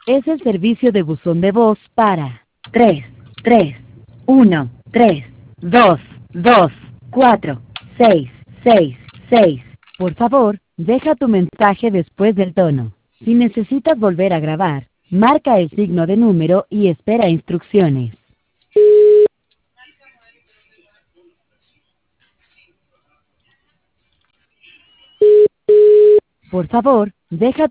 Es el servicio de buzón de voz para 331-3-2-2-4-6-6-6. Por favor, deja tu mensaje después del tono. Si necesitas volver a grabar, marca el signo de número y espera instrucciones. Por favor, deja